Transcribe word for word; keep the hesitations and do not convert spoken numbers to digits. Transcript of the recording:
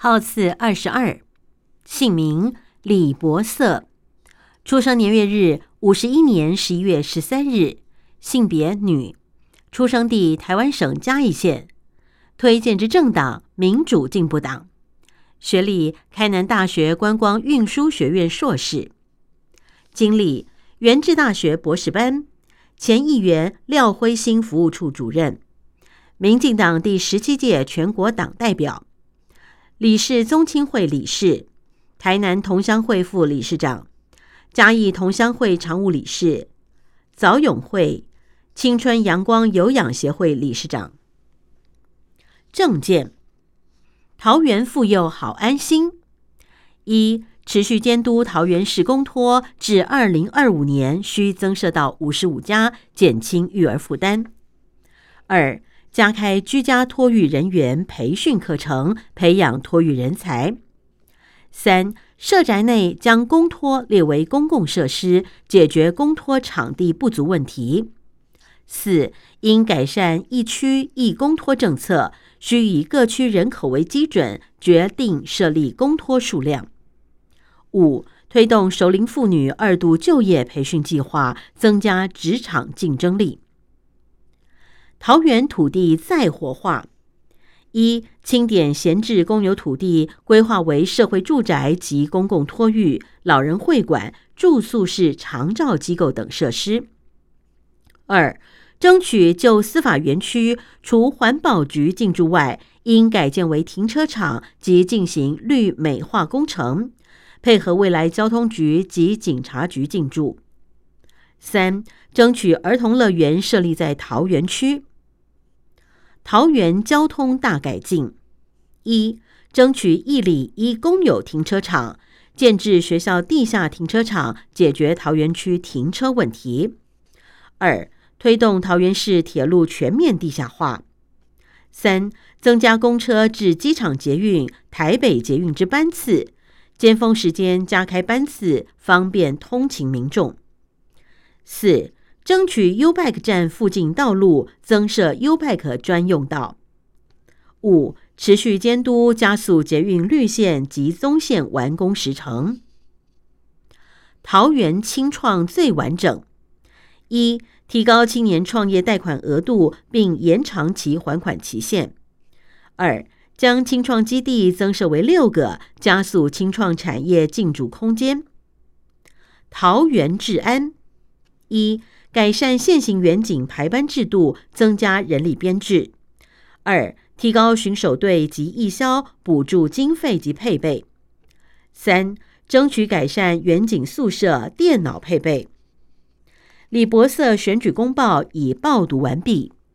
号次二十二，姓名李伯瑟，出生年月日五十一年十一月十三日，性别女，出生地台湾省嘉义县，推荐之政党民主进步党，学历开南大学观光运输学院硕士，经历元智大学博士班，前议员廖辉星服务处主任，民进党第十七届全国党代表，理事宗亲会理事，台南同乡会副理事长，嘉义同乡会常务理事，早永会青春阳光有氧协会理事长。政见：桃园妇幼好安心。一、持续监督桃园市公托至二零二五年需增设到五十五家，减轻育儿负担。二、加开居家托育人员培训课程，培养托育人才。三、社宅内将公托列为公共设施，解决公托场地不足问题。四、应改善一区一公托政策，需以各区人口为基准，决定设立公托数量。五、推动熟龄妇女二度就业培训计划，增加职场竞争力。桃园土地再活化：一、清点闲置公有土地，规划为社会住宅及公共托育、老人会馆、住宿式长照机构等设施。二、争取就司法园区除环保局进驻外，应改建为停车场及进行绿美化工程，配合未来交通局及警察局进驻。三、争取儿童乐园设立在桃园区。桃园交通大改进：一、争取一里一公有停车场，建置学校地下停车场，解决桃园区停车问题。二、推动桃园市铁路全面地下化。三、增加公车至机场捷运、台北捷运之班次，尖峰时间加开班次，方便通勤民众。四、争取 U-Bike 站附近道路增设 U-Bike 专用道。五、持续监督加速捷运绿线及棕线完工时程。桃园青创最完整：一、提高青年创业贷款额度，并延长其还款期限。二、将青创基地增设为六个，加速青创产业进驻空间。桃园治安：一、改善现行远警排班制度，增加人力编制。二、提高巡守队及义消补助经费及配备。三、争取改善远警宿舍电脑配备。李伯瑟选举公报已报读完毕。